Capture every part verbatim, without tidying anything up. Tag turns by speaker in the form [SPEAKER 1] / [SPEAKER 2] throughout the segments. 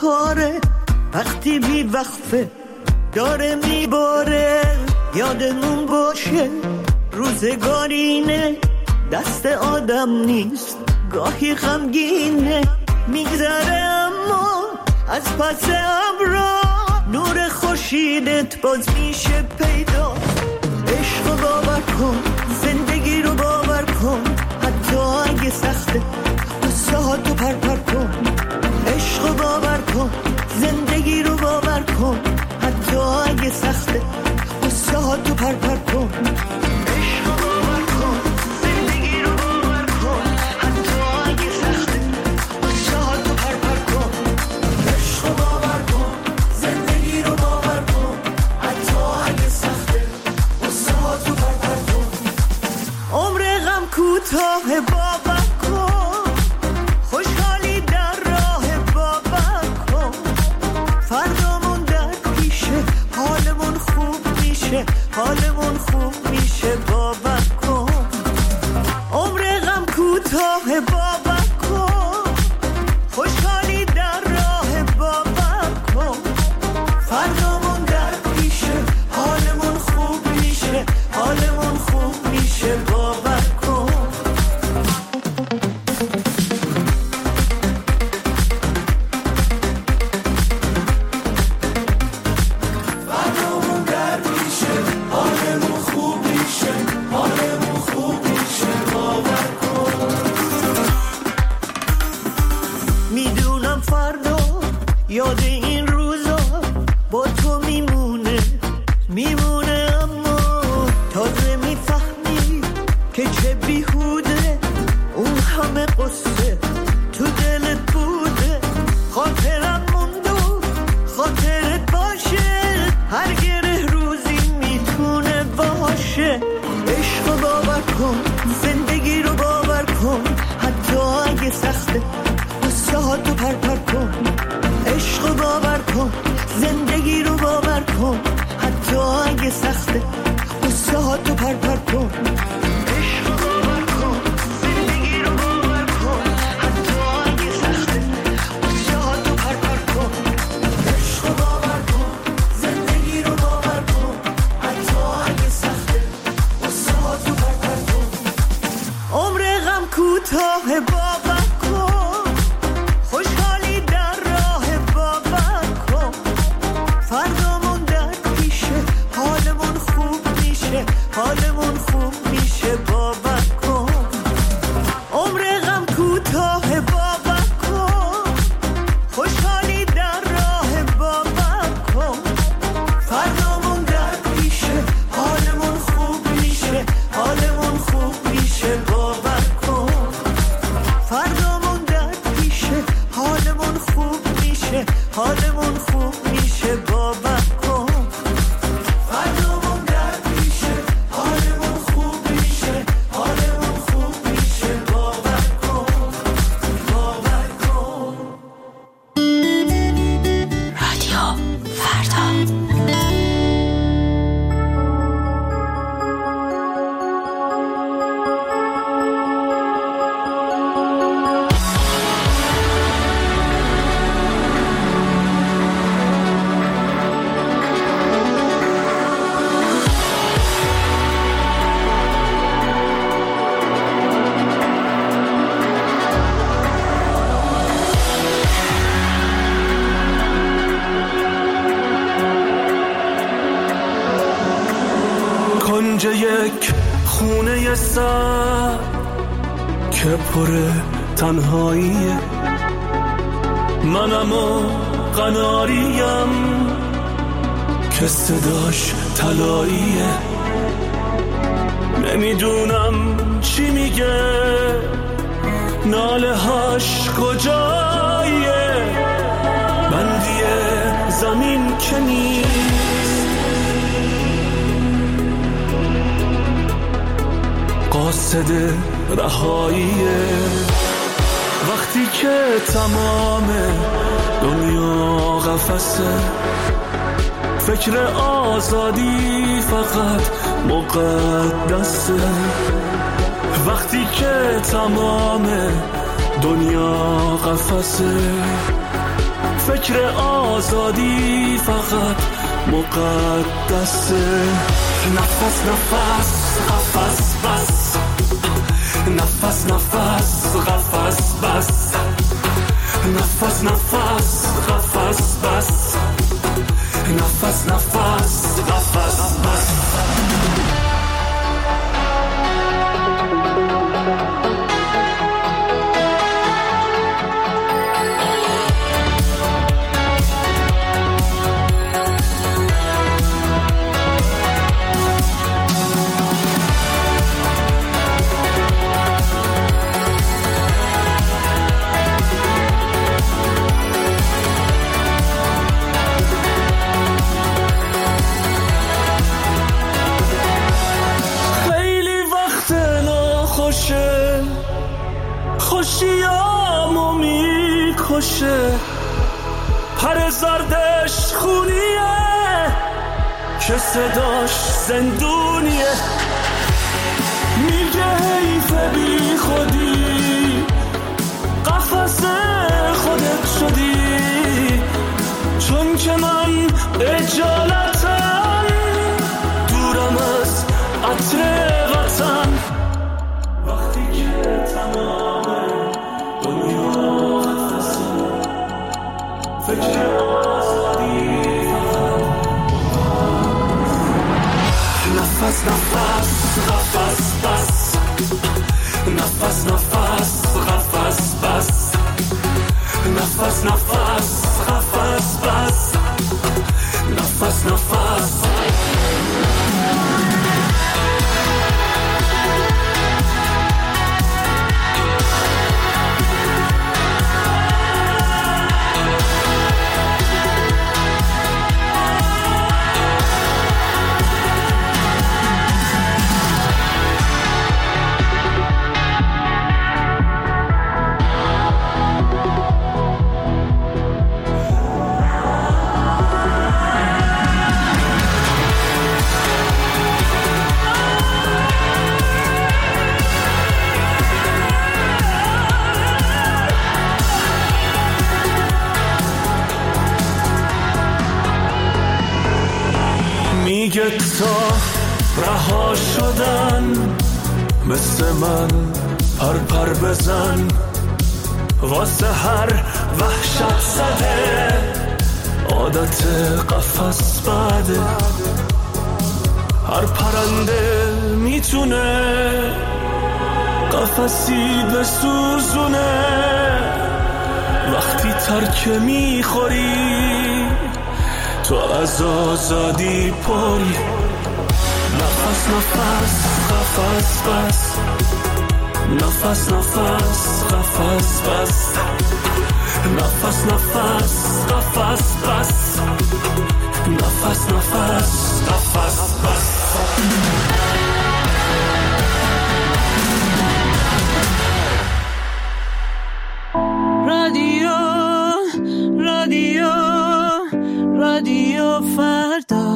[SPEAKER 1] کاره، وقتی بی وقفه داره میباره. یادمون باشه روزگارینه، دست آدم نیست گاهی غمگینه. میگذره اما از پس ابرا نور خورشیدت باز میشه پیدا. عشق رو باور کن، زندگی رو باور کن، حتی اگه سخته قصه ها تو پر پر کن. عشق رو باور کن، زندگی رو باور کن، حتی اگه سخته قصه ها تو پر پر کن. عشق رو باور کن، زندگی رو باور کن، حتی اگه سخته قصه ها تو پر پر کن. عشق رو باور کن، زندگی رو باور کن، حتی اگه سخته قصه ها تو پر پر کن. عمر غم کوتاه باور کن، خوشحالی در راه باور کن. فردامون در پیشه، حالمون خوب میشه، حالمون خوب میشه باور کن. عمر غم کوتاه باور کن، خوشحالی در راه باور کن. فردامون در پیشه، حالمون خوب میشه، حالمون خوب میشه باور کن. میدونم فردا یاد این روزا با تو میمونه میمونه، اما تازه میفهمی که چه بیهوده اون همه قصه تو دلت بوده. خاطرم موندو خاطرت باشه، هر گره روزی میتونه باشه. عشق رو باور کن، زندگی رو باور کن، حتی اگه سخته قصه ها تو پر پر کن. عشق رو باور کن، زندگی رو باور کن، حتی اگه سخته قصه ها تو پر پر کن. عشق رو باور کن، زندگی رو باور کن، حتی اگه سخته قصه ها تو پر پر کن. عشق رو باور کن، زندگی رو باور کن، حتی اگه سخته قصه ها تو پر پر کن. عمر غم کوتاه باور کن، خوشحالی در راه باور کن. فردامون در پیشه، حالمون خوب میشه، حالمون خوب میشه باور کن. عمر غم کوتاه باور کن، خوشحالی در راه باور کن. فردامون در پیشه، حالمون خوب میشه، حالمون خوب میشه باور کن. فردامون در پیشه، حالمون خوب میشه، حالمون خوب میشه باور کن. فردامون در پیشه، حالمون خوب میشه، حالمون خوب میشه باور کن، باور کن.
[SPEAKER 2] رادیو فردا.
[SPEAKER 3] کنج یک خونه سر که پر تنهاییه، منم و قناریم که صداش طلاییه. نمیدونم چی میگه، ناله هاش کجاییه، بندی زمین که نیست، قاصد رهاییه. وقتی که تمام دنیا قفسه، فکر آزادی فقط مقدسه. وقتی که تمام دنیا قفسه، فکر آزادی فقط مقدسه. نفس نفس قفس بس، نفس نفس قفس بس، نفس نفس قفس بس، نفس نفس قفس بس. خوشیامو میکشه، پر زردش خونیه که صداش زندونیه. میگه حیفه بی خودی قفس خودت شدی، چون که من اجالتم دورم از عطر وطن. وقتی که تمام دنیا قفسه، فکر آزادی نفس نفس قفس بس، نفس نفس قفس بس، نفس نفس قفس بس، نفس نفس. میگه تا رها شدن مثل من پر پر بزن، واسه هر وحشت زده عادت قفس بده. هر پرنده میتونه قفسی بسوزونه، وقتی ترک میخوری تو از آزادی پری. نفس نفس قفس بس، نفس نفس قفس بس، نفس نفس قفس بس، نفس نفس قفس بس.
[SPEAKER 1] رادیو رادیو رادیو فردا.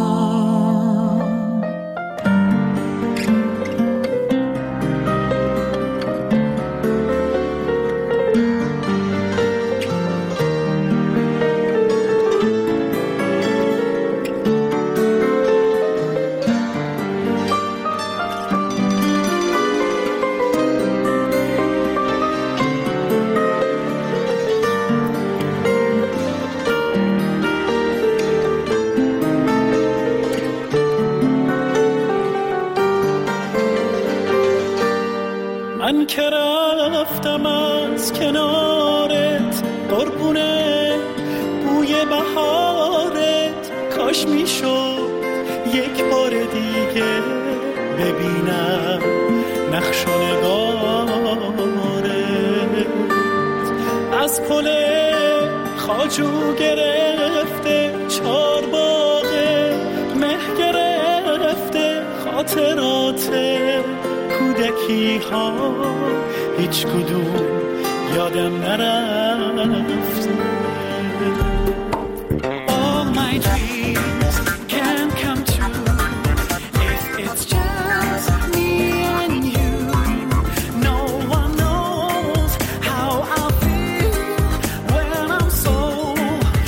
[SPEAKER 3] من که رفتم از کنارت قربونه بوی بهارت، کاش میشد یک بار دیگه ببینم نقش و نگارت. از پل خواجو گرفته چار باغ مه گرفته، خاطرات کودکی ها هیچ کدوم یادم نرفته. All my dreams can come true if it's just me and you. No one knows how I feel when I'm so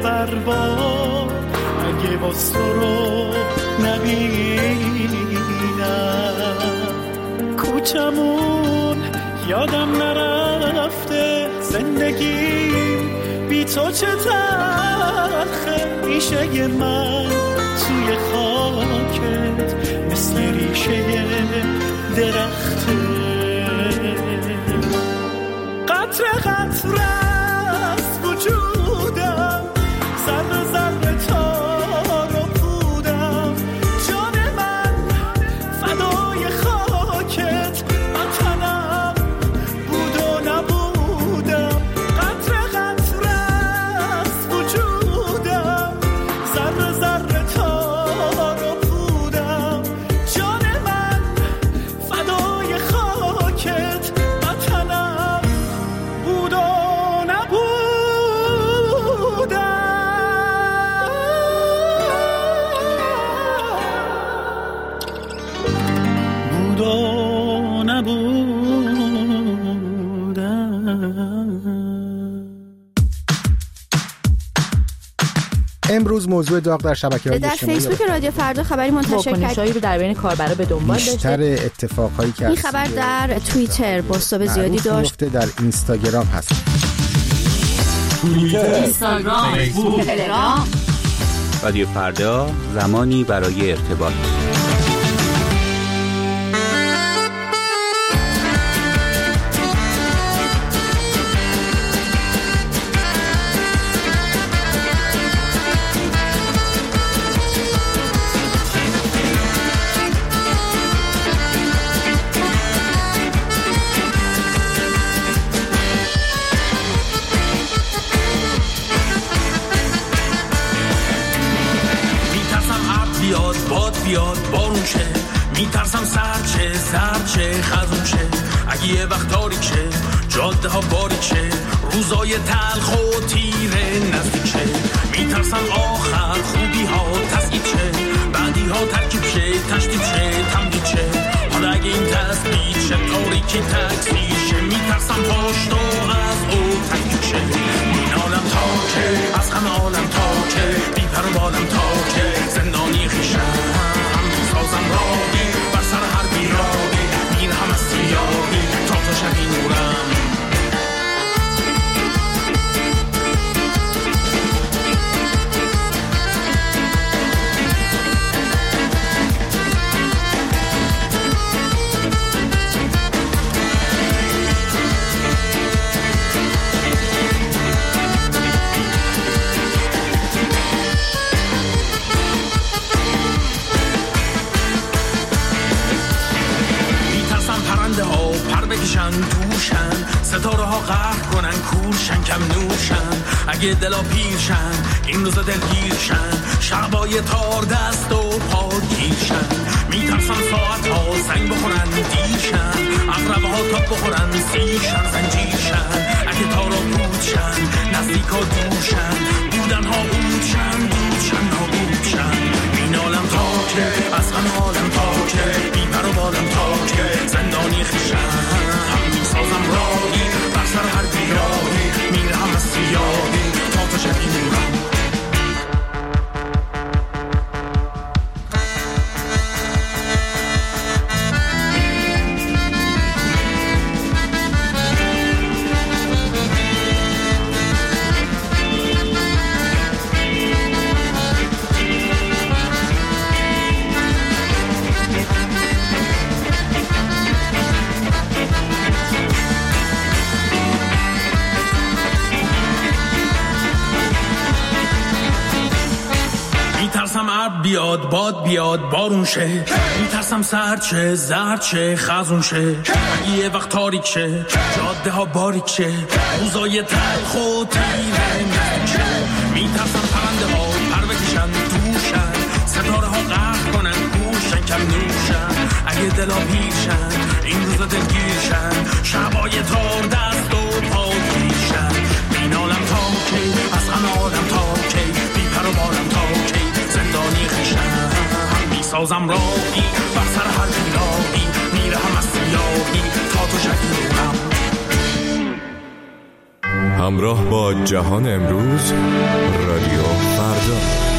[SPEAKER 3] برباد اگه باز تو رو نبینم. کوچمون یادم نرفته، زندگی بی تو چه تلخه. ریشه من توی خاکت مثل ریشه درخته. قطره قطره از وجودم، ذره ذره تار و پودم. جان من فدای خاکت، وطنم بود و نبودم. قطره قطره از وجودم، ذره ذره تار و پودم. جان من فدای خاکت، وطنم بود و نبودم. بود و نبودم.
[SPEAKER 4] امروز موضوع داغ در شبکه‌های
[SPEAKER 5] در
[SPEAKER 4] اجتماعی
[SPEAKER 5] فیسبوک رادیو فردا خبری منتشر کرد.
[SPEAKER 6] واکنش‌هایی رو در بین کاربرا به دنبال داشته.
[SPEAKER 4] بیشتر اتفاقهایی که
[SPEAKER 5] این خبر در توییتر بازتاب زیادی داشت.
[SPEAKER 4] در اینستاگرام هست.
[SPEAKER 2] اینستاگرام، فیسبوک، تلگرام.
[SPEAKER 7] رادیو فردا، زمانی برای ارتباط.
[SPEAKER 8] بیاد بارون شه، میترسم سرچه سرچه خزون شه. اگه یه وقت تاریک شه، جاده ها باریک شه، روزای تلخ و تیره نزدیک شه. میترسم آخر خوبی ها تسکیت شه، بعدی ها ترکیب شه، تشدید شه، تمدید شه. حالا اگه این تسبیت شه، تاریکی تکسیر شه. میترسم پاشت و از او تکیب شه. این عالم تاکه، از همه عالم تاکه، بی پر و بالم تاکه، زندانی خیشم سازم راهی بر سر هر بیراهی. میرهم از سیاهی تا تا شبی نورم. بکشن توشن، ستاره ها قهر کنن کورشن کم نوشن. اگه دلا پیرشن این روزا دلگیرشن، شبای تار دست و پا گیرشن. میترسن ساعت ها زنگ بخورن دیرشن، عقربه ها تا بخورن سیرشن زنجیرشن. اگه تارا بودشن نزدیک ها دورشن، بودن ها بودشن بودشن ها بودشن. این عالم تاکه، از همه عالم تاکه، بی پر و بالم تاکه، زندانی خیشن سازم راهی بر سر هر بیراهی. میرهم از سیاهی تا تا شبی نورم. میترسم عرب بیاد باد بیاد بارون شه، میترسم سرچه زرچه خزون شه. اگه یه وقت تاریک شه، جاده ها باریک شه، روزای تلخ و تیره نزدیک شه. میترسم پرنده ها پر بکشن دوشن، ستاره ها قهر کنن گوشن کم نوشن. اگه دلا پیرشن این روزا دلگیرشن، شبای تار دست و پا گیرشن. این عالم تاکی، از همه عالم تاکی، بی پر و بالم تاکی، زندانی خیشم میسازم راهی بر سر هر بیراهی. میرهم از سیاهی تا تو شبی نورم.
[SPEAKER 9] همراه با جهان امروز، رادیو فردا.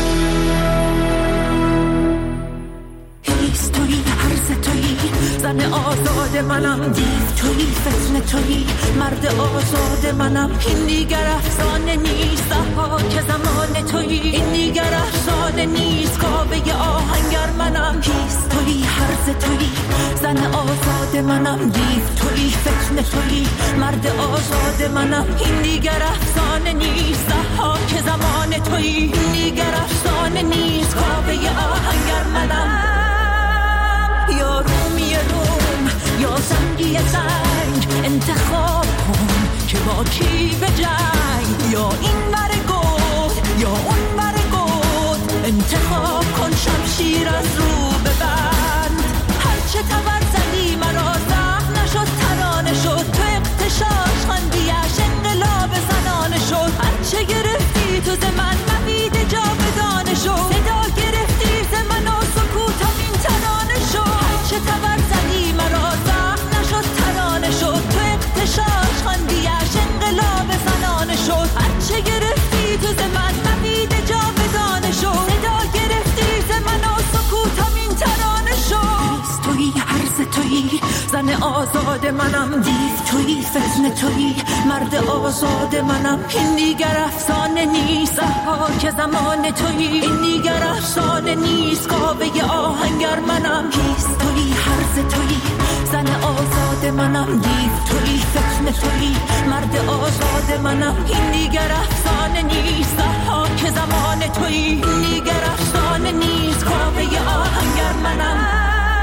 [SPEAKER 3] هیست تویی، هرز تویی، زن آزاد منم، دیو تویی، فتنه تویی، مرد آزاد منم. این دیگر افسانه نیست، ضحاک زمان تویی. این دیگر افسانه نیست، کاوه آهنگر منم. هیست تویی، هرز تویی، زن آزاد منم، دیو تویی، فتنه تویی، مرد آزاد منم. این دیگر افسانه نیست، ضحاک زمان تویی. این دیگر افسانه نیست، کاوه آهنگر منم. یا رومی روم یا زنگی زنگ، انتخاب کن که با کی به جنگ. یا این بر گود یا اون بر گود، انتخاب کن شمشیر از رو ببند. هرچه تبر زدی مرا زخم نشد، ترانه شد. تو اقتشاش خواندیش انقلاب زنانه شد. هرچه گرفتی تو ز من نوید جاودانه شد. صدا گرفتی ز من و سکوتم این ترانه شد. هرچه تبر زدی مرا زخم نشد، ترانه شد. تو اقتشاش خواندیش انقلاب زنانه شد. هرچه گرفتی تو ز من نوید جاودانه شد. صدا گرفتی ز من و سکوتم این ترانه شد. تویی، عرض تویی، زن آزاد منم، دیو تویی، فتنه تویی، مرد آزاد منم. این دیگر افسانه نیست، ضحاک زمان تویی. این دیگر افسانه نیست، کاوه آهنگر منم. هیست تویی، هرز تویی، زن آزاد منم، دیو تویی، فتنه تویی، مرد آزاد منم. این دیگر افسانه نیست، ضحاک زمان تویی. این دیگر افسانه نیست، کاوه آهنگر منم.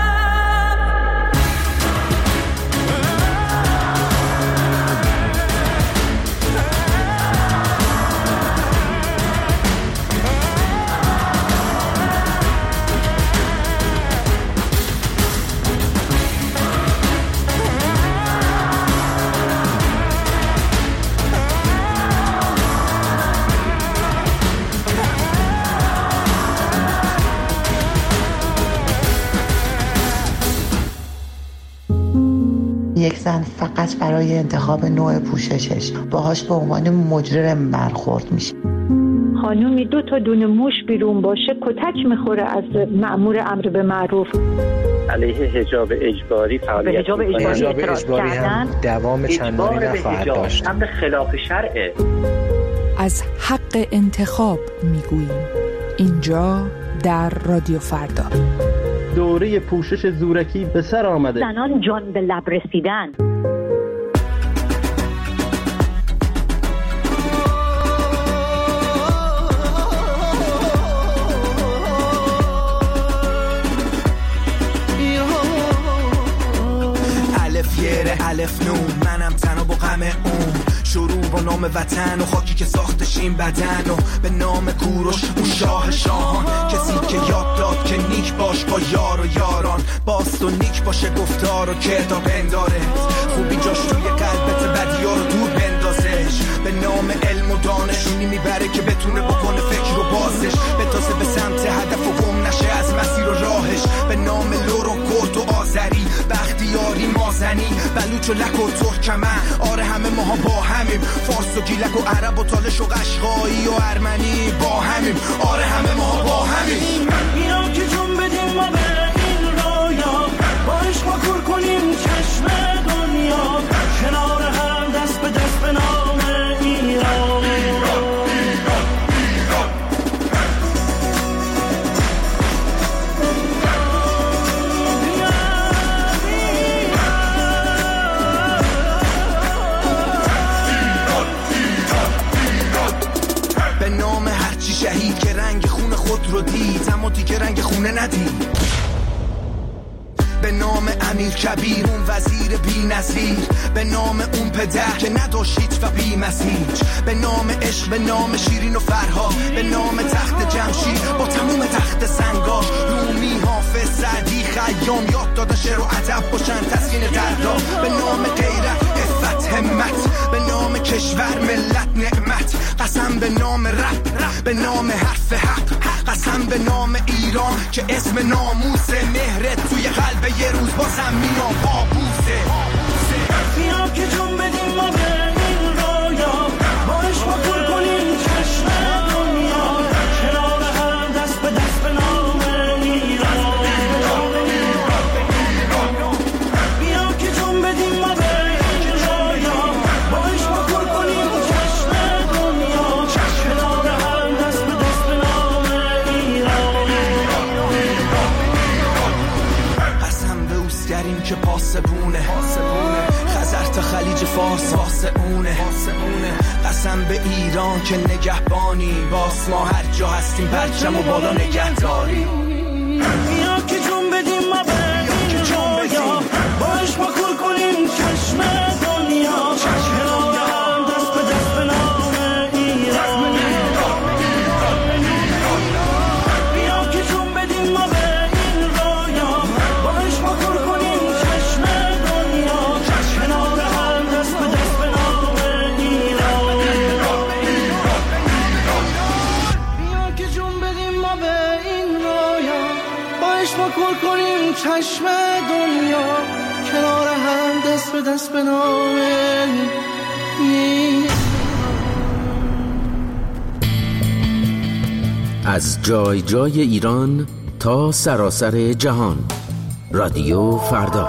[SPEAKER 10] یک زن فقط برای انتخاب نوع پوششش باهاش به عنوان مجرم برخورد میشه.
[SPEAKER 11] خانومی دو تا دونه موش بیرون باشه کتک میخوره از مأمور امر به معروف.
[SPEAKER 12] علیه حجاب اجباری فعالیت
[SPEAKER 11] حجاب اجباری,
[SPEAKER 13] حجاب اجباری هم دوام چندانی نخواهد داشت.
[SPEAKER 12] امر خلاف شرعه.
[SPEAKER 14] از حق انتخاب میگوییم اینجا در رادیو فردا.
[SPEAKER 15] دوره پوشش زورکی به سر آمده.
[SPEAKER 11] زنان جان به لب رسیدن.
[SPEAKER 16] الف یره الف نون، منم تنها با غم اون. شروع با نام وطن و خاکی که ساختش این بدن و به نام کوروش اون شاه شاهان. کسی که یاد داد که نیک باش با یار و یاران، باست و نیک باشه گفتار و کردار بنداره. خوبی جاش توی قلبت، بدی ها رو دور بندازش. به نام علم و دانش اونی میبره که بتونه بکنه فکر و بازش. بتازه به سمت هدف و گم نشه از مسیر و راهش. به نام لور و کرد و آذری، بختیاری مازنی، بلوچ و لک و ترکمن. آره همه ماها با همیم، فارس و گیلک و عرب و تالش و قشقایی و ارمنی با همیم. آره همه ماها با همیم.
[SPEAKER 3] اینا که جون بدیم ما به این رویا، با عشق ما کور کنیم چشم دنیا. کنار هم دست به دست به نام ایران.
[SPEAKER 16] شهید که رنگ خون خود رو دید، اما دیگه رنگ خونه ندید. به نام امیر کبیر، اون وزیر بی نظیر. به نام اون پدر که نداشت هیچ و بی مسیج. به نام عشق، به نام شیرین و فرهاد. به نام تخت جمشید با تموم تخت سنگاش. رومی، حافظ، سعدی، خیام یاد دادن شعر و ادب باشن تسکین دردا. به نام غیرت، عفت، همت. به نام کشور، ملت، نعمت. قسم به نام رب، به نام حرف حق. قسم به نام ایران که اسم ناموسه. مهرت توی قلب یه روز بازم میام بابوسه.
[SPEAKER 3] بیا که جون بدیم ما به این رویا،
[SPEAKER 16] فارس واسه اونه قسم به ایران که نگهبانی باس ما هر جا هستیم پرچم و بالا نگهداری
[SPEAKER 1] بیا که جون بدیم ما به این رویا باش ما کل کنیم چشم دنیا کنار هم دست به دست به نام ایران بیا که جون بدیم ما به این رویا باش ما کل کنیم چشم دنیا کنار هم دست به دست به نام ایران بیا که جون بدیم ما به این رویا باش ما کل کنیم چشم دنیا کنار هم دست به دست به نام
[SPEAKER 17] از جای جای ایران تا سراسر جهان رادیو فردا.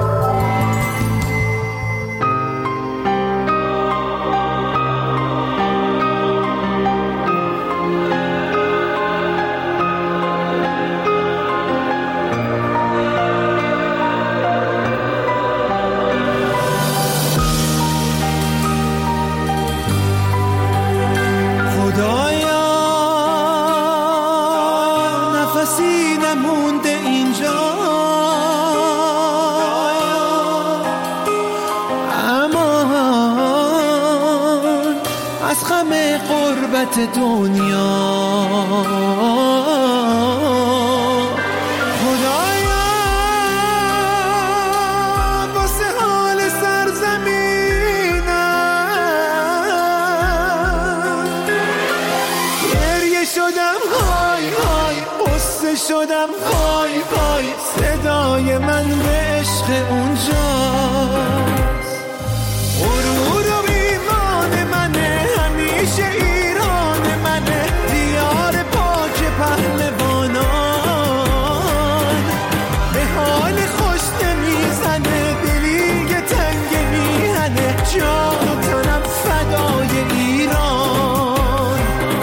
[SPEAKER 1] دنیا خدایا واسه حال سرزمینم گریه شدم های های قصه شدم های های صدای من به عشق اونجاست غرور و ایمان منه همیشه ایران منه دیار پاک پهلوانان به حال خوش نمیزنه دلی یه تنگ میهنه جان و تنم فدای ایران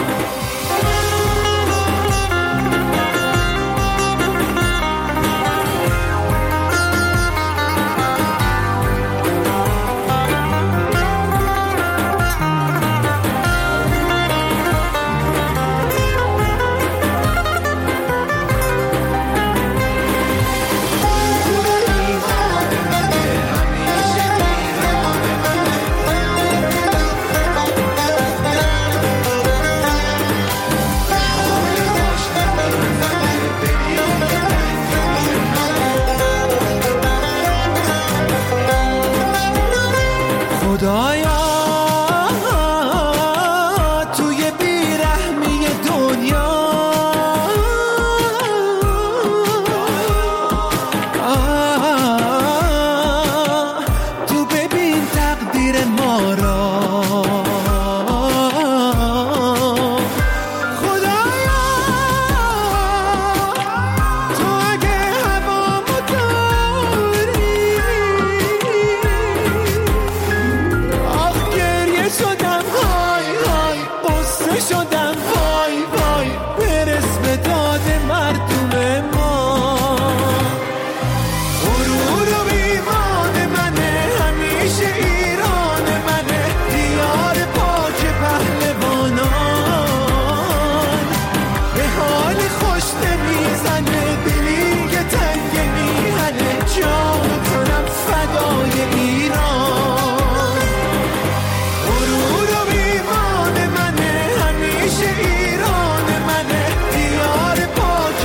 [SPEAKER 1] خدایا توی بیرحمی دنیا تو ببین تقدیر ما را خدایا تو اگه هوامو داری شدم های های قصه شدم وای وای برس به داد مردم ما غرور و ایمان منه همیشه ایران منه دیار پاک پهلوانان به حال خوش نمیزنه دلی که تنگ میهنه جان و تنم فدای ایران غرور و ایمان منه همیشه ایران منه دیار پاک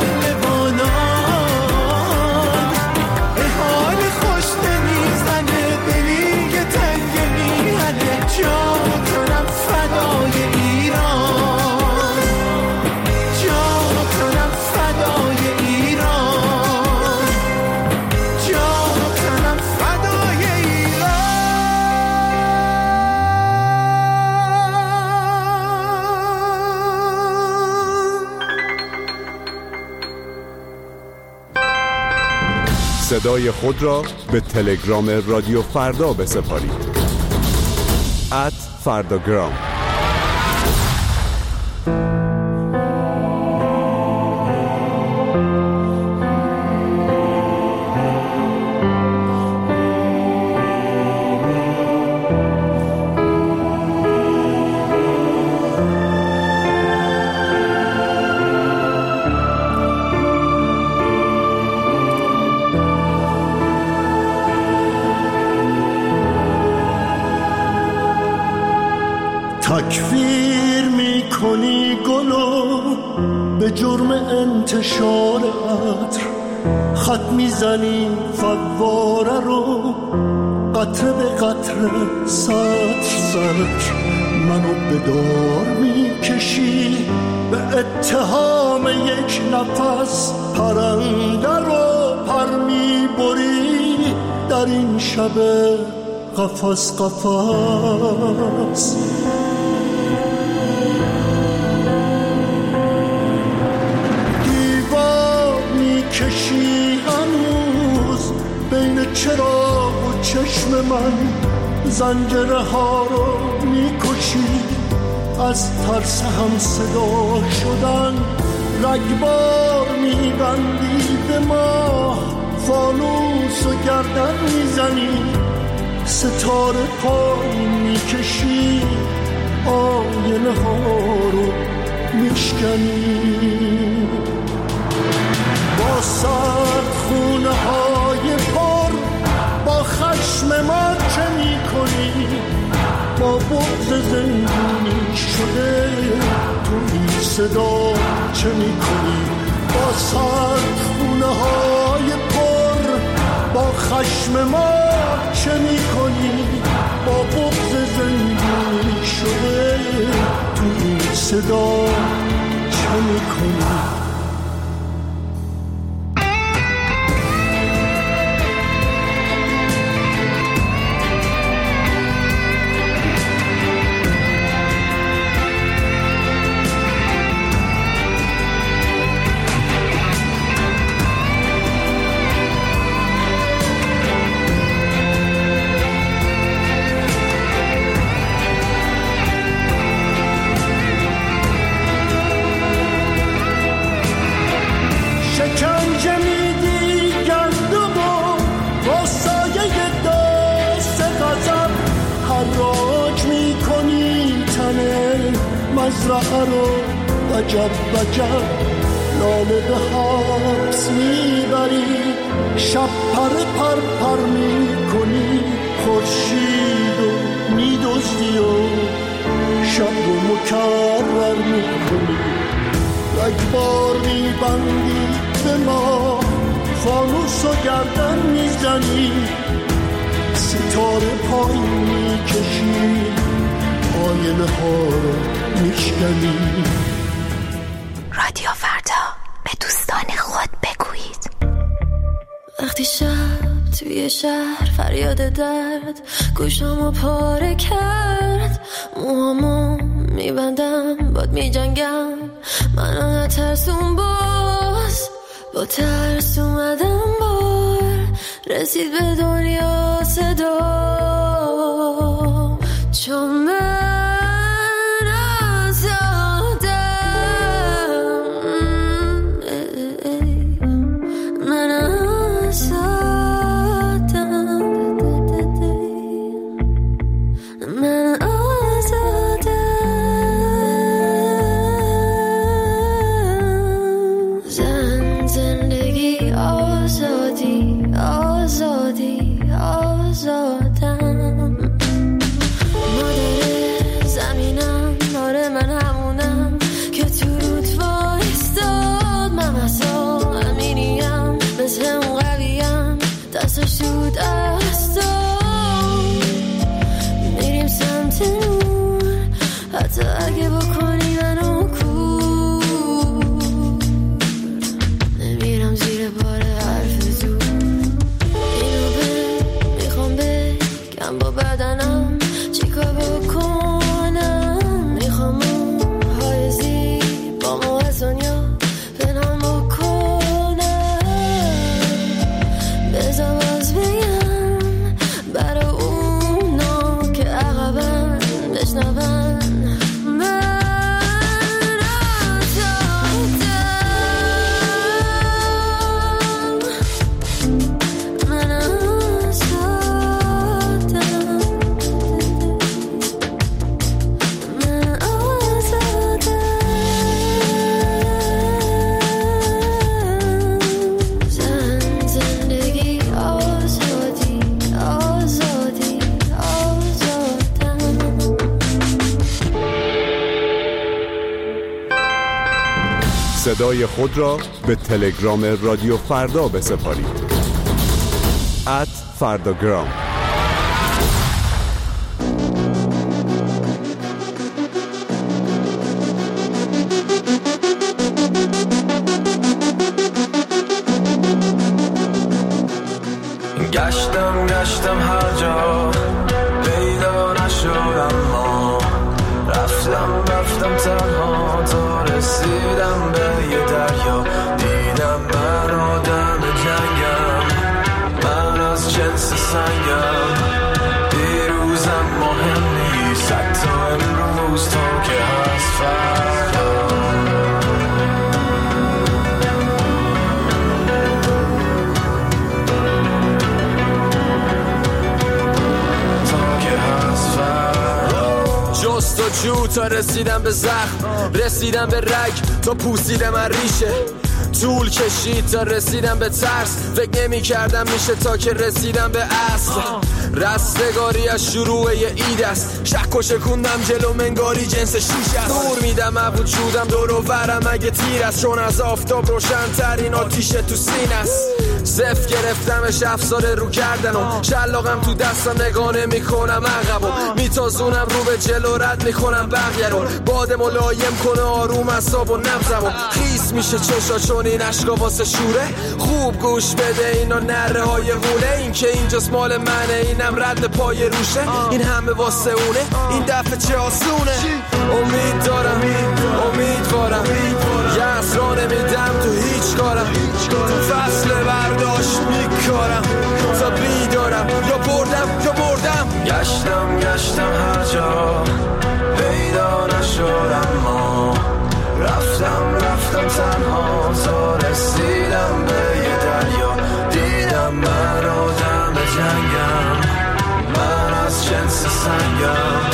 [SPEAKER 1] پهلوانان به حال خوش نمیزنه دلی که تنگ میهنه جان و تنم فدای ایران جان و تنم فدای ایران جان و تنم فدای ایران
[SPEAKER 9] صدای خود را به تلگرام رادیو فردا بسپارید ات فرداگرام.
[SPEAKER 1] تکفیر میکنی گلو به جرم انتشار عطر، خط میزنی فواره رو قطره به قطره سطر سطر، منو به دار میکشی به اتهام یک نفس، پرنده رو پر میبری در این شب قفس قفس. دیوار میکشی هنوز بین چراغ و چشم من، زنجره ها رو میکشی از ترس هم صدا شدن، رگبار میبندی به ما، فانوس و گردن میزنی، ستاره پایین میکشی، آینه ها رو میشکنی. با سرد خونه های پر با خشم ما چه میکنی؟ با بغض زندونی شده توی صدا چه میکنی؟ با سرد خونه های پر با خشم ما چه میکنی؟ با بغض زندونی شده توی صدا چه میکنی؟ مزرعه رو وجب وجب لاله به حبس میبری، شب پر پر پر میکنی، خورشید و میدزدی و شب رو مکرر میکنی، رگبار میبندی به ما، فانوس و گردن میزنی، ستاره پایین میکشی، آینه ها رو میشکنی.
[SPEAKER 3] رادیو فردا، به دوستان خود بگویید. وقتی شب توی شهر فریاد درد گوشامو پاره کرد، موهامو میبندم باد میجنگم، منو نترسون باز، با ترس اومدم بار، رسید به دنیا صدا، چون من شود استان، میریم سمت نور، حتی اگه بکنی منو کور، نمیرم زیر بار حرف زور، اینو به میخوام بگم با بدنم چیکار بکنم، میخوام موهای زیبا مو از دنیا پنهان بکنم، بذار برای اونا که عقبن بشنون من
[SPEAKER 9] صدای خود را به تلگرام رادیو فردا بسپارید. ات فرداگرام.
[SPEAKER 8] گشتم گشتم هر جا پیدا نشدم، ما رفتم رفتم تنها تا رسیدم به یه دریا. دیدم من آدم جنگم، من از جنس سنگم. دیروزم مهم نیست حتی امروز تا که هست فردا. جست و جو تا رسیدم به زخم، رسیدم به رگ تا پوسیدم از ریشه. طول کشید تا رسیدم به ترس، فکر نمی کردم میشه تا که رسیدم به اصل. رستگاری از شروع یه اید است، شک و شکوندم جلو منگاری جنس شیش است. نور میدم از وجودم دور و برم اگه تیر است، چون از آفتاب روشن ترین آتیش تو سین است. صف گرفتمش افسار رو کردنم، شلاقم تو دستم نگانه میکنم عقبم، میتازونم رو به جلو رد میکنم بقیه رو. باد ملایم کنه آروم اعصاب و نبضمو، خیس میشه چشا چون این عشقا واسه شوره. خوب گوش بده اینا نره های غوله، این که اینجاست مال منه اینم رد پای روشه. این همه واسه اونه این دفعه چه آسونه. امید دارم امیدوارم یه اسرا نمیدم تو هیچ کارم، تو فصل برداشت میکارم تا بیدارم یا بردم یا بردم. گشتم گشتم هر جا پیدا نشدم، ما رفتم رفتم تنها تا رسیدم به یه دریا. دیدم من آدم جنگم، من از جنس سنگم.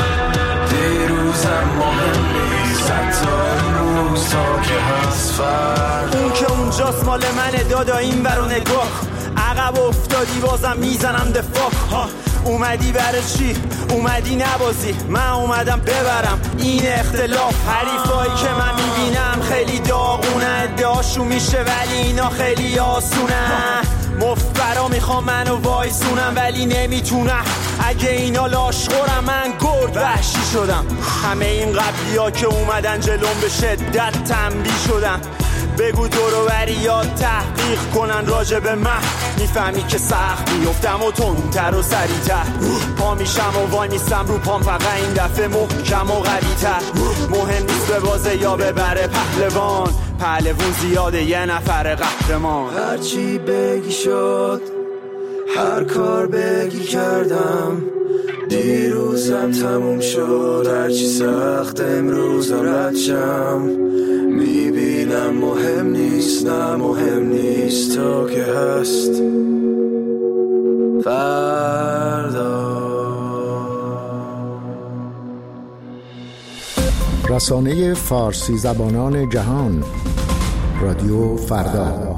[SPEAKER 8] دیروزم مهم نیست حتی امروز تا که هست فردا.
[SPEAKER 18] اون که اونجاست مال منه دادا این برو نگاه. عقب افتادی بازم میزنم دفاع. اومدی برای چی؟ اومدی نبازی، من اومدم ببرم این اختلاف. حریفایی که من میبینم خیلی داغونه، ادعاشون میشه ولی اینا خیلی آسونه. مفت برا میخوام منو وایسونم ولی نمیتونم، اگه اینا لاشخورم من گرد وحشی شدم. همه این قبلی ها که اومدن جلوم به شدت تنبیه شدم. بگو دورو بریات تحقیق کنن راجع به من، میفهمی که سخت بیفتم و تندتر و سریعتر. پا میشم و وای میستم رو پام، فقط این دفعه محکم و قوی‌تر. مهم نیست به بازه یا ببره پهلوان، پهلوون زیاده یه نفر قهرمان.
[SPEAKER 8] هرچی بگی شد، هر کار بگی کردم. دیروزم تموم شد، هرچی سخت امروز رد شم. میبینم مهم نیست، نه مهم نیست تا که هست فردا.
[SPEAKER 4] رسانه فارسی زبانان جهان، رادیو فردا.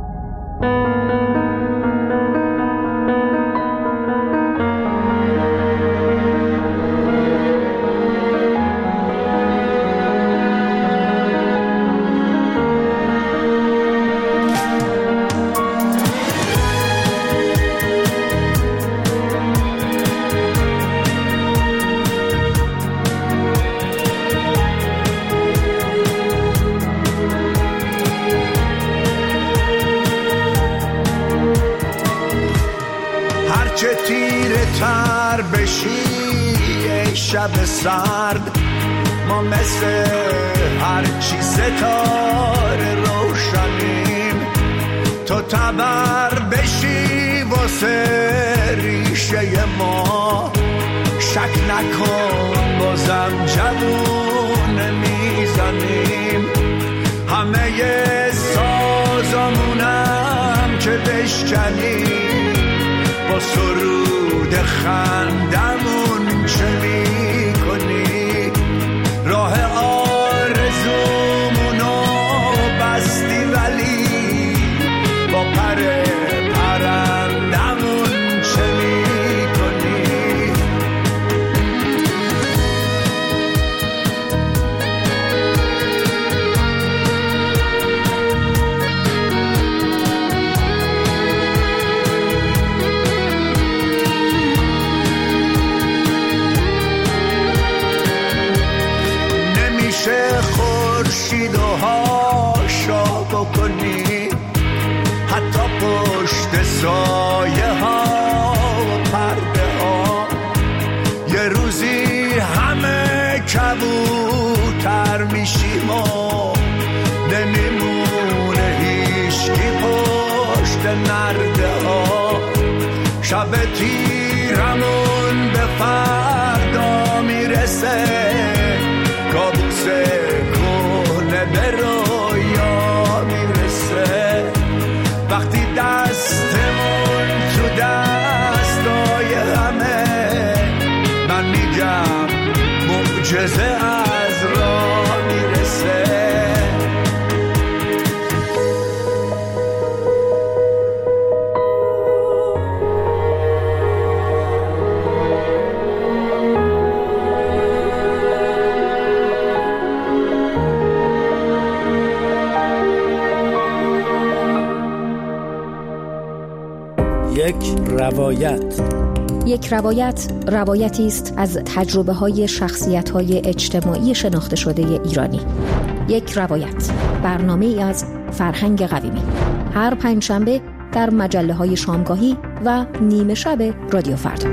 [SPEAKER 1] شب سرد ما مثل هرچی ستاره روشنیم، تو تبر بشی واسه ریشه ما. شک نکن بازم جوون میزنیم، همه سازمونم که بشکنیم. با سرود خندمون چه میکنی؟ راه آرزومونو بستی ولی با پر پرندمون چه میکنی؟ میشه خورشید و هاشا بکنی، حتی پشت سایه ها و پرده ها. یه روزی همه کبوتر میشیم و نمیمونه هیچکی پشت نرده ها. شب تیرمون به فردا میرسه، کابوس کهنه به رویا میرسه. وقتی دستمون تو دستای همه، من میگم معجزه از راه میرسه.
[SPEAKER 19] یک روایت.
[SPEAKER 20] یک روایت روایتی است از تجربه های شخصیت های اجتماعی شناخته شده ایرانی. یک روایت، برنامه ای از فرهنگ قویمی، هر پنجشنبه در مجله های شامگاهی و نیمه شب رادیو فردا.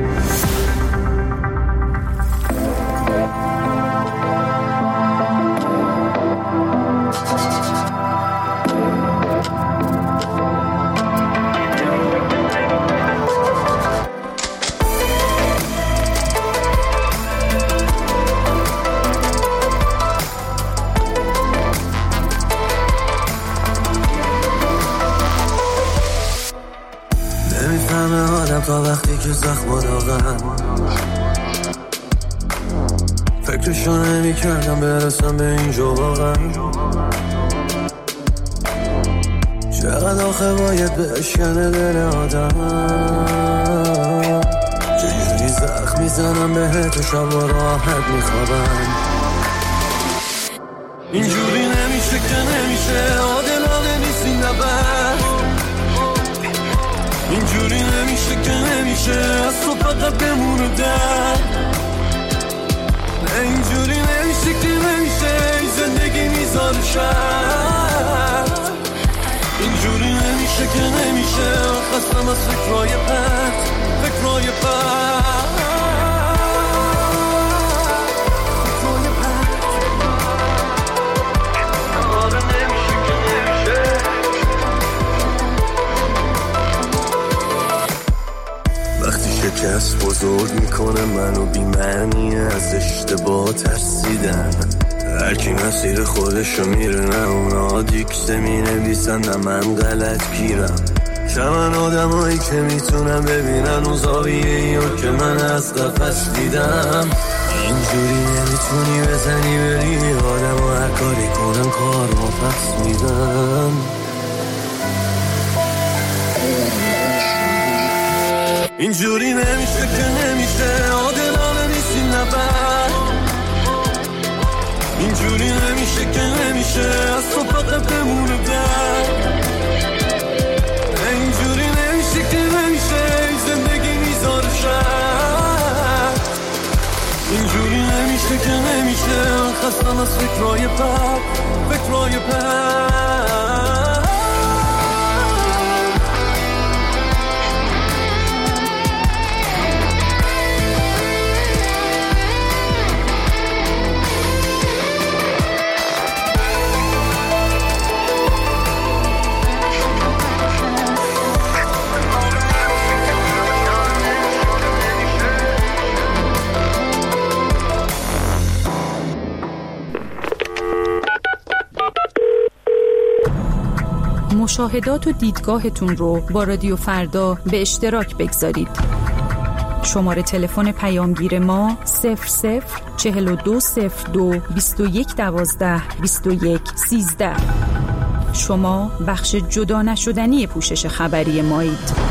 [SPEAKER 21] تا وقتی که زخم داغم، فکرشو نمی کردم برسم به اینجا واقعا. چقدر آخه باید بشکنه دل آدم، چجوری زخم میزنم بهت و شب و راحت میخوابم. اینجوری نمیشه که نمیشه، عادلانه نیست این نبرد. اینجوری نمیشه که نمیشه، از تو فقط بمونه در. اینجوری نمیشه که نمیشه، این زندگی میذاره شرط. اینجوری نمیشه که نمیشه، خستم از فکرهای پرت، فکرهای پرت. شکست بزرگ میکنه منو بی معنی، از اشتباه ترسیدن. هرکی مسیر خودشو میره، نه اونا دیکته مینویسن نه من غلط گیرم. چمن آدم هایی که میتونم ببینن اون زاویه ایو که من از قفس دیدم. اینجوری نمیتونی بزنی بری آدم و هر کاری کنم کار ما پس میدم. اینجوری نمیشه که نمیشه، عادلانه نیست این نبرد. اینجوری نمیشه که نمیشه، از تو فقط بمونه در. اینجوری نمیشه که نمیشه، این زندگی میذاره شرط. اینجوری نمیشه که نمیشه، خستم از فکرهای پرت، فکرهای پرت.
[SPEAKER 14] مشاهدات و دیدگاهتون رو با رادیو فردا به اشتراک بگذارید. شماره تلفن پیامگیر ما صفر صفر چهل و دو صفر دو بیست و یک دوازده بیست و یک سیزده. شما بخش جدا نشدنی پوشش خبری مایید.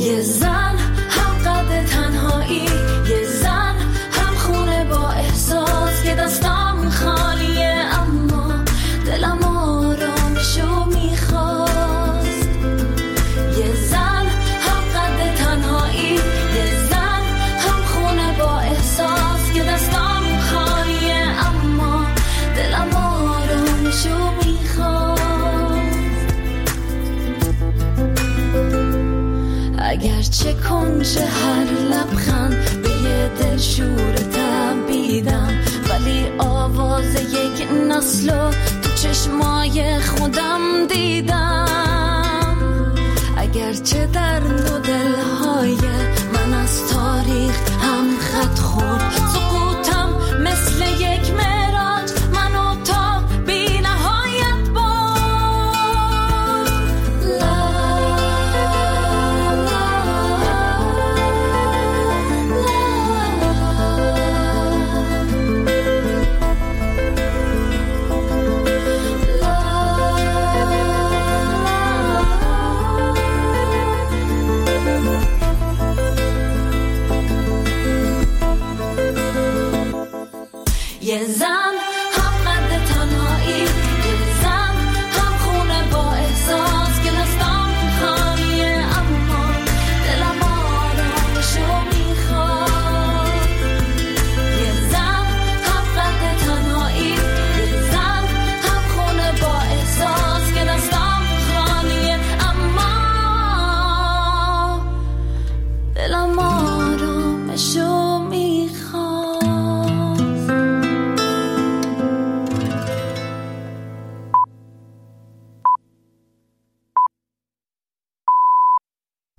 [SPEAKER 3] یه زن هم قد تنهایی، یه زن هم خونه با احساس که دستم خالیه اما دلم آرامشو میخواست. یه زن هم قد تنهایی، یه زن هم خونه با احساس که دستم خالیه اما دلم آرامشو میخواست. اگرچه کنج هر لبخند به یه دل شور تبیدم، ولی آواز یک نسلو تو چشمای خودم دیدم. اگرچه در دو دلهای من از تاریخ هم خط خورد،